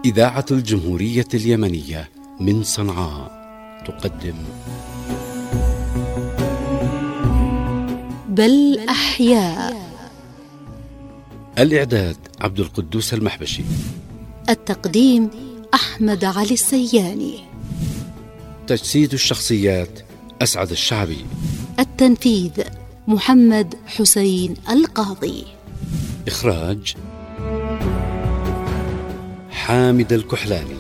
إذاعة الجمهورية اليمنية من صنعاء تقدم بل أحياء. الإعداد عبد القدوس المحبشي، التقديم أحمد علي السياني، تجسيد الشخصيات أسعد الشعبي، التنفيذ محمد حسين القاضي، إخراج حامد الكحلاني.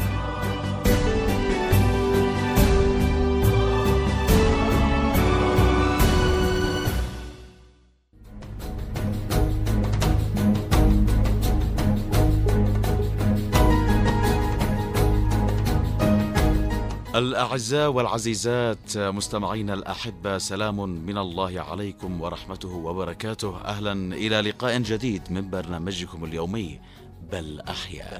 الأعزاء والعزيزات مستمعين الأحبة، سلام من الله عليكم ورحمته وبركاته. أهلا إلى لقاء جديد من برنامجكم اليومي بل أحياء.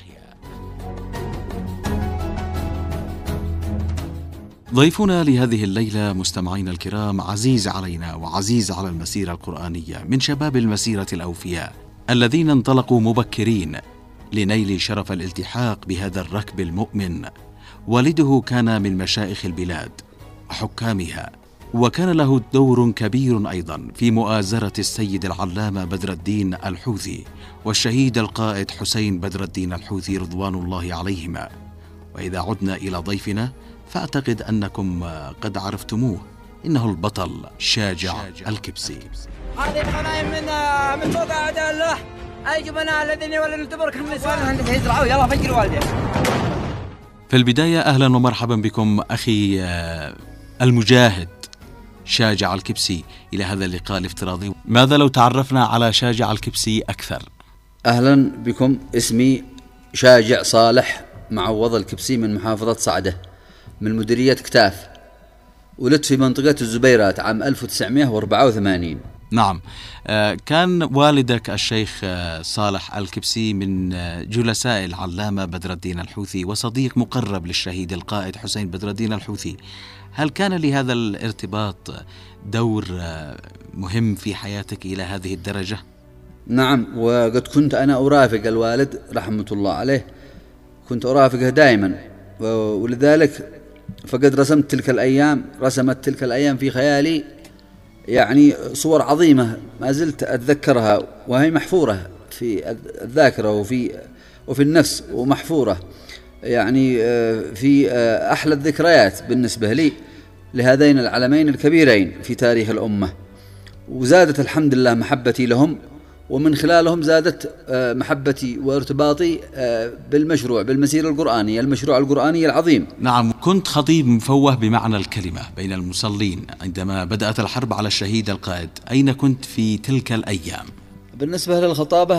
ضيفنا لهذه الليلة مستمعين الكرام عزيز علينا وعزيز على المسيرة القرآنية، من شباب المسيرة الأوفياء الذين انطلقوا مبكرين لنيل شرف الالتحاق بهذا الركب المؤمن. والده كان من مشايخ البلاد وحكامها، وكان له دور كبير أيضا في مؤازرة السيد العلامة بدر الدين الحوثي والشهيد القائد حسين بدر الدين الحوثي رضوان الله عليهما. وإذا عدنا إلى ضيفنا فأعتقد أنكم قد عرفتموه، إنه البطل شاجع الكبسي. هذه الغنائم من فوق أعداء الله، أي جبناء الذين يولون تبرك النسوان يزرعوا يلا فجر والده. في البداية أهلا ومرحبا بكم أخي المجاهد شاجع الكبسي إلى هذا اللقاء الافتراضي. ماذا لو تعرفنا على شاجع الكبسي أكثر؟ أهلا بكم، اسمي شاجع صالح معوض الكبسي من محافظة صعدة من مديرية كتاف. ولدت في منطقة الزبيرات عام 1984. نعم، كان والدك الشيخ صالح الكبسي من جلساء العلامة بدر الدين الحوثي وصديق مقرب للشهيد القائد حسين بدر الدين الحوثي. هل كان لهذا الارتباط دور مهم في حياتك إلى هذه الدرجة؟ نعم، وقد كنت أنا أرافق الوالد رحمة الله عليه، كنت أرافقه دائما، ولذلك فقد رسمت تلك الأيام في خيالي يعني صور عظيمة ما زلت أتذكرها، وهي محفورة في الذاكرة وفي النفس، ومحفورة يعني في أحلى الذكريات بالنسبة لي لهذين العلمين الكبيرين في تاريخ الأمة. وزادت الحمد لله محبتي لهم، ومن خلالهم زادت محبتي وارتباطي بالمسيرة القرآنية، المشروع القرآني العظيم. نعم، كنت خطيب مفوه بمعنى الكلمة بين المصلين عندما بدأت الحرب على الشهيد القائد. أين كنت في تلك الأيام؟ بالنسبة للخطابة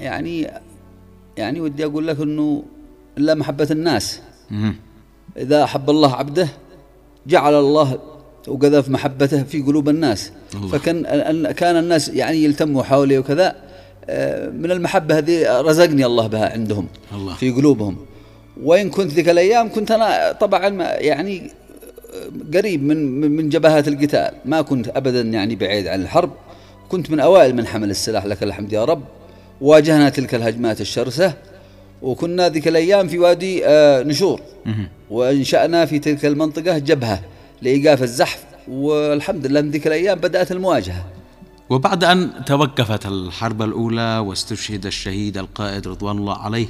يعني ودي أقول لك أنه إلا محبة الناس. إذا أحب الله عبده جعل الله وقذف محبته في قلوب الناس. كان الناس يعني يلتموا حولي وكذا، من المحبة هذه رزقني الله بها عندهم الله في قلوبهم. وإن كنت ذيك الأيام كنت أنا طبعا يعني قريب من جبهات القتال، ما كنت أبدا يعني بعيد عن الحرب، كنت من أوائل من حمل السلاح لك الحمد يا رب. واجهنا تلك الهجمات الشرسة، وكنا ذيك الأيام في وادي نشور، وانشأنا في تلك المنطقة جبهة لإيقاف الزحف، والحمد لله من ذيك الأيام بدأت المواجهة. وبعد أن توقفت الحرب الأولى واستشهد الشهيد القائد رضوان الله عليه،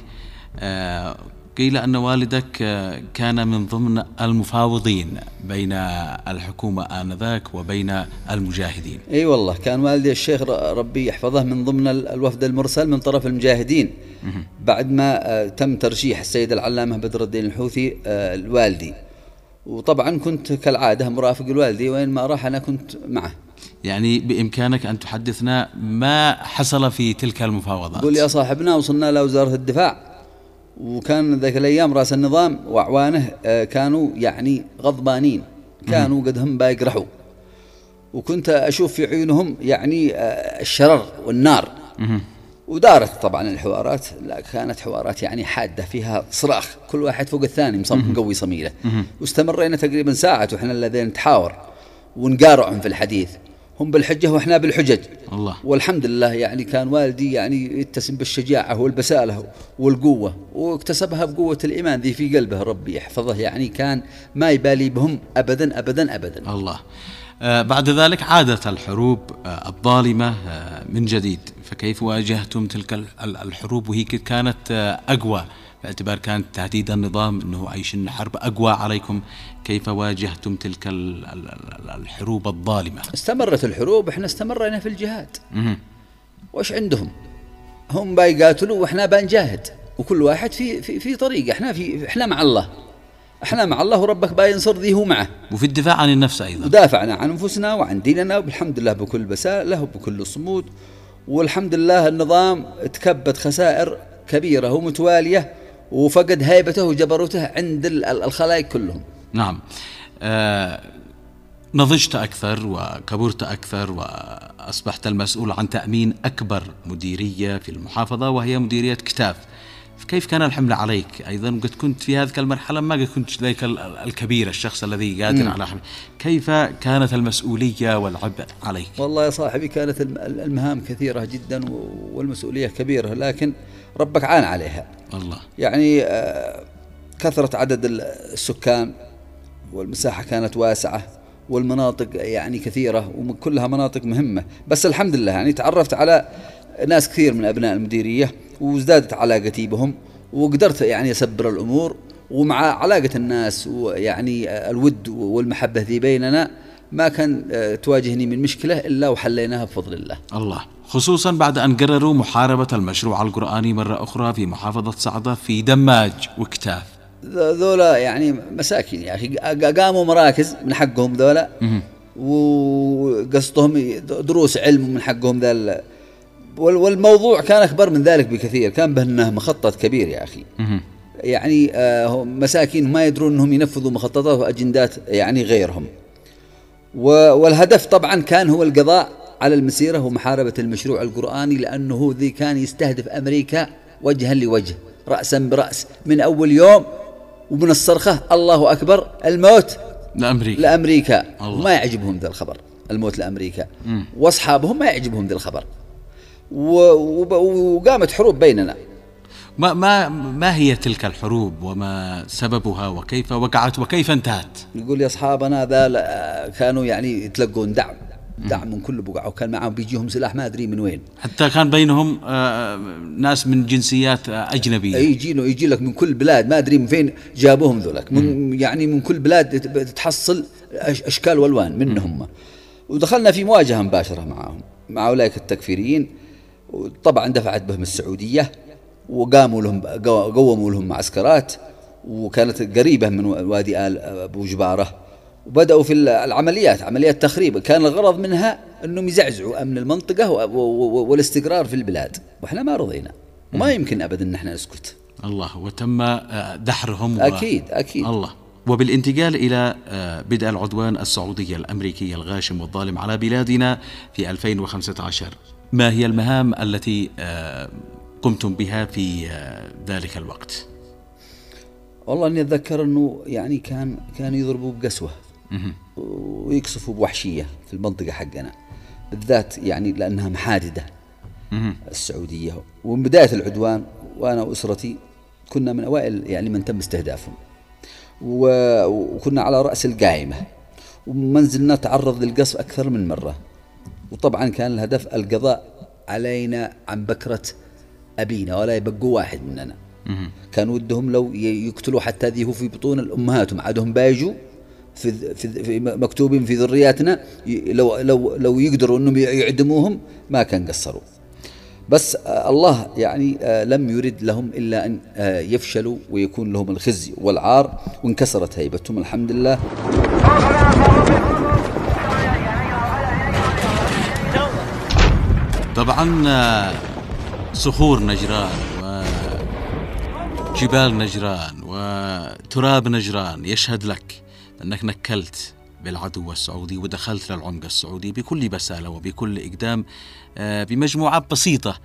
قيل أن والدك كان من ضمن المفاوضين بين الحكومة آنذاك وبين المجاهدين. أي والله، كان والدي الشيخ ربي يحفظه من ضمن الوفد المرسل من طرف المجاهدين بعد ما تم ترشيح السيد العلامة بدر الدين الحوثي الوالدي. وطبعا كنت كالعادة مرافق الوالدي، وين ما راح أنا كنت معه. يعني بإمكانك أن تحدثنا ما حصل في تلك المفاوضات. قول يا صاحبنا، وصلنا لوزارة الدفاع، وكان ذاك الأيام رأس النظام وأعوانه كانوا يعني غضبانين، كانوا قد هم بايقرحوا، وكنت أشوف في عيونهم يعني الشرر والنار. ودارت طبعا الحوارات، لا كانت حوارات يعني حادة فيها صراخ، كل واحد فوق الثاني مقوي صميله. واستمرينا تقريبا ساعة وإحنا الذين نتحاور ونقارعهم في الحديث. هم بالحجة وإحنا بالحجج. الله. والحمد لله يعني كان والدي يعني يتسم بالشجاعة والبسالة والقوة، واكتسبها بقوة الإيمان ذي في قلبه، ربي يحفظه، يعني كان ما يبالي بهم أبدا أبدا أبدا. الله. بعد ذلك عادت الحروب الظالمة من جديد، فكيف واجهتم تلك الحروب وهي كانت أقوى، باعتبار كانت تهديد النظام أنه عيش الحرب أقوى عليكم؟ كيف واجهتم تلك الحروب الظالمة؟ استمرت الحروب، احنا استمرنا في الجهاد. وش عندهم؟ هم بيقاتلوا واحنا بنجاهد، وكل واحد في طريق. احنا مع الله، احنا مع الله، وربك بينصر ذي هو معه. وفي الدفاع عن النفس أيضا، ودافعنا عن أنفسنا وعن ديننا، والحمد لله بكل بسالة وبكل صمود. والحمد لله النظام تكبد خسائر كبيرة ومتوالية، وفقد هيبته وجبروته عند الخلائق كلهم. نعم. نضجت أكثر وكبرت أكثر، وأصبحت المسؤول عن تأمين أكبر مديرية في المحافظة، وهي مديرية كتاف. كيف كان الحمل عليك أيضا؟ قد كنت في هذه المرحلة ما كنت ذلك الكبير، الشخص الذي قادر على حمل. كيف كانت المسؤولية والعبء عليك؟ والله يا صاحبي كانت المهام كثيرة جدا والمسؤولية كبيرة، لكن ربك عان عليها. الله. يعني كثرة عدد السكان، والمساحة كانت واسعة، والمناطق يعني كثيرة، وكلها مناطق مهمة. بس الحمد لله يعني تعرفت على ناس كثير من أبناء المديرية، وازدادت علاقتي بهم، وقدرت يعني أسبر الأمور. ومع علاقة الناس ويعني الود والمحبة ذي بيننا ما كان تواجهني من مشكلة إلا وحليناها بفضل الله. الله. خصوصا بعد أن قرروا محاربة المشروع القرآني مرة أخرى في محافظة صعدة في دماج وكتاف. ذولا يعني مساكين يا أخي، قاموا مراكز من حقهم ذولا، وقصدهم دروس علم من حقهم ذا. والموضوع كان أكبر من ذلك بكثير، كان بأنه مخطط كبير يا أخي. يعني مساكين ما يدرون أنهم ينفذوا مخططات وأجندات يعني غيرهم. والهدف طبعا كان هو القضاء على المسيرة ومحاربة المشروع القرآني، لأنه ذي كان يستهدف أمريكا وجها لوجه، رأسا برأس، من أول يوم، ومن الصرخة الله أكبر الموت لأمريكا. ما يعجبهم ذا الخبر، الموت لأمريكا. وأصحابهم ما يعجبهم ذا الخبر. وقامت حروب بيننا. ما هي تلك الحروب وما سببها وكيف وقعت وكيف انتهت؟ يقول يا أصحابنا ذا كانوا يعني يتلقون دعم من كل بقعة، وكان معهم بيجيهم سلاح ما أدري من وين. حتى كان بينهم ناس من جنسيات أجنبية. يجي لك من كل بلاد، ما أدري من فين جابوهم ذولك، يعني من كل بلاد تحصل أشكال والوان منهم. ودخلنا في مواجهة مباشرة معهم، مع أولئك التكفيريين. وطبعا دفعت بهم السعودية، قوموا لهم معسكرات، وكانت قريبة من وادي آل أبو جبارة. وبدأوا في العمليات، عمليات تخريب، كان الغرض منها أنهم يزعزعوا أمن المنطقة والاستقرار في البلاد، وإحنا ما رضينا، وما يمكن أبدا أن احنا نسكت. الله. وتم دحرهم. أكيد. الله. وبالانتقال إلى بدء العدوان السعودي الأمريكي الغاشم والظالم على بلادنا في 2015، ما هي المهام التي قمتم بها في ذلك الوقت؟ والله أني أتذكر أنه يعني كان يضربوا بقسوة ويقصفوا بوحشية في المنطقة حقنا بالذات، يعني لأنها محاددة السعودية. ومن بداية العدوان وأنا وأسرتي كنا من أوائل يعني من تم استهدافهم، وكنا على رأس القائمة، ومنزلنا تعرض للقصف أكثر من مرة. وطبعا كان الهدف القضاء علينا عن بكرة أبينا، ولا يبقوا واحد مننا. كان ودهم لو يقتلوا حتى ذي هو في بطون الأمهاتهم، عادهم بايجوا في مكتوبين في ذرياتنا، لو يقدروا أنهم يعدموهم ما كان قصروا. بس الله يعني لم يرد لهم إلا أن يفشلوا ويكون لهم الخزي والعار، وانكسرت هيبتهم الحمد لله. طبعا صخور نجران وجبال نجران وتراب نجران يشهد لك أنك نكلت بالعدو السعودي ودخلت للعمق السعودي بكل بسالة وبكل إقدام، بمجموعات بسيطة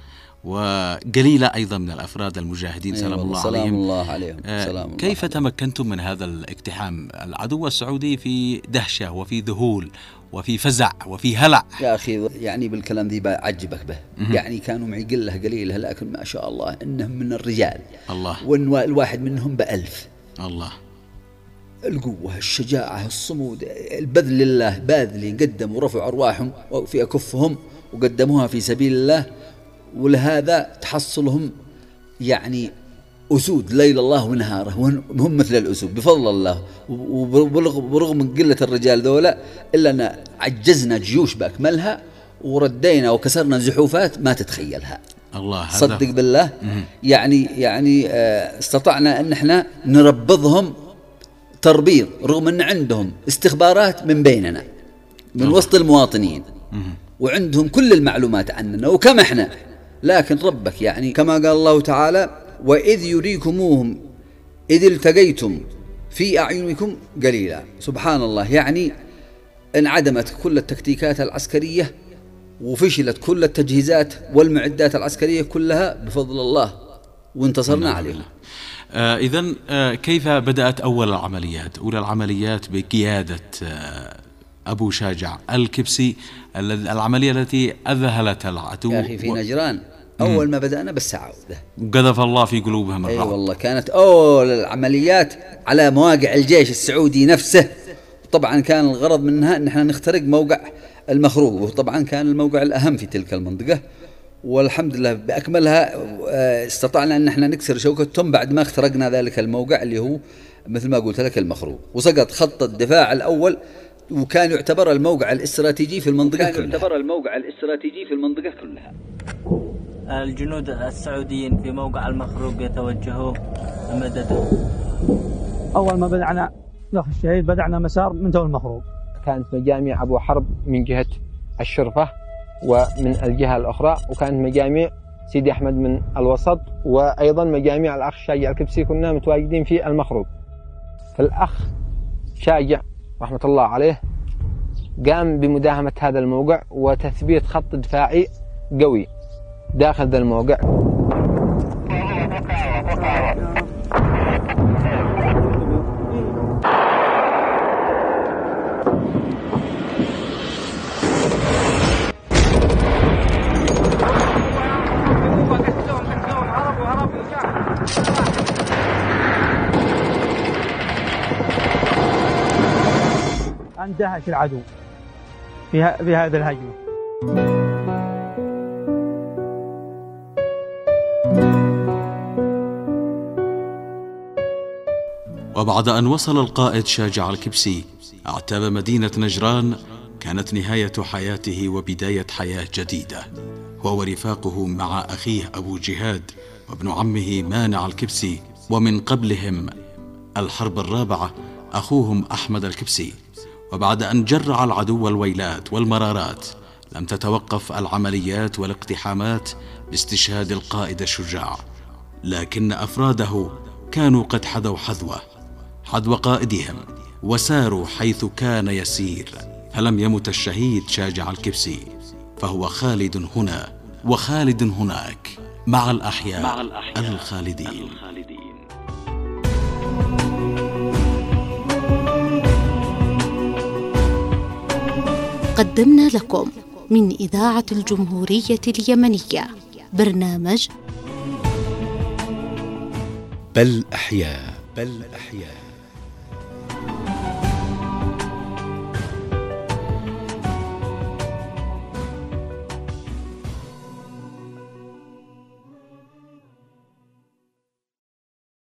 وقليلة أيضا من الأفراد المجاهدين سلام الله عليهم. سلام الله عليهم. سلام كيف الله تمكنتم من هذا الاقتحام؟ العدو السعودي في دهشة وفي ذهول وفي فزع وفي هلع. يا أخي يعني بالكلام ذي بعجبك به. يعني كانوا معي قلة قليلة، لكن ما شاء الله إنهم من الرجال. الله. والواحد منهم ب1000. الله. القوة، الشجاعة، الصمود، البذل لله، باذلين قدموا ورفعوا أرواحهم في أكفهم وقدموها في سبيل الله، ولهذا تحصلهم يعني أسود ليل الله ونهاره، وهم مثل الأسود بفضل الله. وبرغم من قلة الرجال ذولا إلا أن عجزنا جيوش بأكملها وردينا وكسرنا زحوفات ما تتخيلها. الله. صدق بالله. يعني استطعنا أن احنا نربضهم تربيض، رغم أن عندهم استخبارات من بيننا من وسط المواطنين، وعندهم كل المعلومات عننا وكما احنا، لكن ربك يعني كما قال الله تعالى: وإذ يريكموهم إذ التقيتم في أعينكم قليلا. سبحان الله، يعني انعدمت كل التكتيكات العسكرية وفشلت كل التجهيزات والمعدات العسكرية كلها بفضل الله، وانتصرنا عليهم. إذن كيف بدأت أول العمليات؟ أولى العمليات بقيادة أبو شاجع الكبسي، العملية التي أذهلت العدو. يا أخي في نجران أول ما بدأنا بالسعودة قذف الله في قلوبهم الرعب. والله كانت أول العمليات على مواقع الجيش السعودي نفسه. طبعا كان الغرض منها أن احنا نخترق موقع المخروق، وطبعا كان الموقع الأهم في تلك المنطقة، والحمد لله بأكملها استطعنا أن احنا نكسر شوكتهم بعد ما اخترقنا ذلك الموقع اللي هو مثل ما قلت لك المخروق، وسقط خط الدفاع الأول، وكان يعتبر الموقع الاستراتيجي في المنطقة كلها. الجنود السعوديين في موقع المخروق يتوجهوا مدده. أول ما بدأنا ناخذ الشهيد بدأنا مسار من تو المخروق. كانت مجاميع أبو حرب من جهة الشرفة ومن الجهة الأخرى، وكانت مجاميع سيدي أحمد من الوسط، وأيضا مجاميع الأخ شاجع الكبسي كنا متواجدين في المخروق. فالأخ شاجع رحمة الله عليه قام بمداهمة هذا الموقع وتثبيت خط دفاعي قوي داخل ذا الموقع. اندهش العدو في هذا الهجمة. وبعد أن وصل القائد شاجع الكبسي أعتاب مدينة نجران، كانت نهاية حياته وبداية حياة جديدة، هو ورفاقه مع أخيه أبو جهاد وابن عمه مانع الكبسي، ومن قبلهم الحرب الرابعة أخوهم أحمد الكبسي. وبعد أن جرع العدو الويلات والمرارات، لم تتوقف العمليات والاقتحامات باستشهاد القائد الشجاع، لكن أفراده كانوا قد حذوا حذو قائدهم وساروا حيث كان يسير، فلم يمت الشهيد شاجع الكبسي، فهو خالد هنا وخالد هناك مع الأحياء الخالدين. قدمنا لكم من إذاعة الجمهورية اليمنية برنامج بل أحياء.